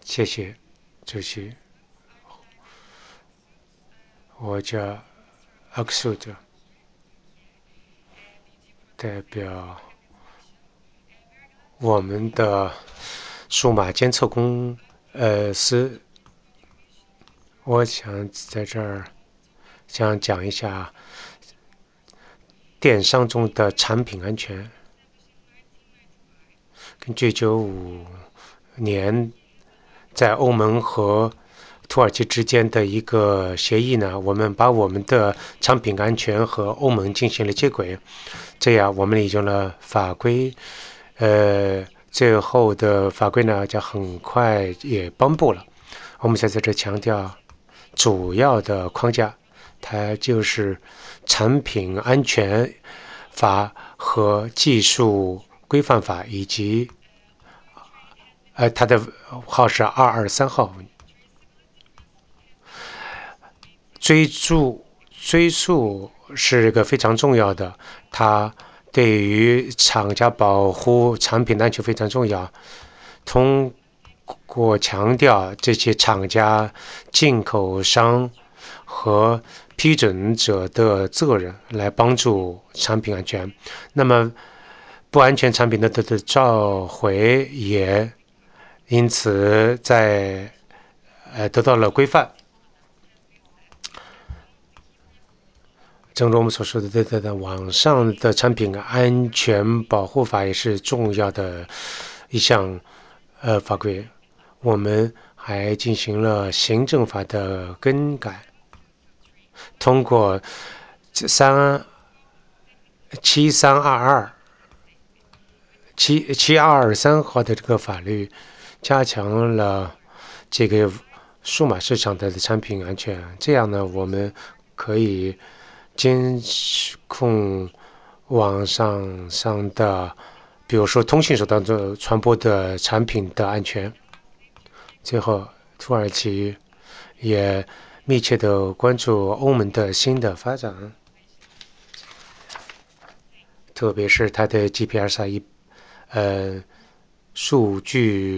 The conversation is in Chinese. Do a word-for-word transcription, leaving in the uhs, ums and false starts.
谢谢，主席。我叫阿克苏特，代表我们的数码监测公呃司。我想在这儿想讲一下电商中的产品安全。根据九五年在欧盟和土耳其之间的一个协议呢，我们把我们的产品安全和欧盟进行了接轨，这样我们已经了法规，呃，最后的法规呢，将很快也颁布了。我们在在这强调主要的框架，它就是产品安全法和技术规范法，以及呃，它的号是二二三号。追溯追溯是一个非常重要的，它对于厂家保护产品安全非常重要。通过强调这些厂家、进口商和批准者的责任，来帮助产品安全。那么，不安全产品的的的召回也因此在呃得到了规范。正如我们所说的，对对对，网上的产品安全保护法也是重要的一项呃法规。我们还进行了行政法的更改，通过三七三二二七七二二三号的这个法律，加强了这个数码市场的产品安全。这样呢，我们可以监控网上上的，比如说通信手段的传播的产品的安全。最后，土耳其也密切地关注欧盟的新的发展，特别是它的 G P R S 一呃数据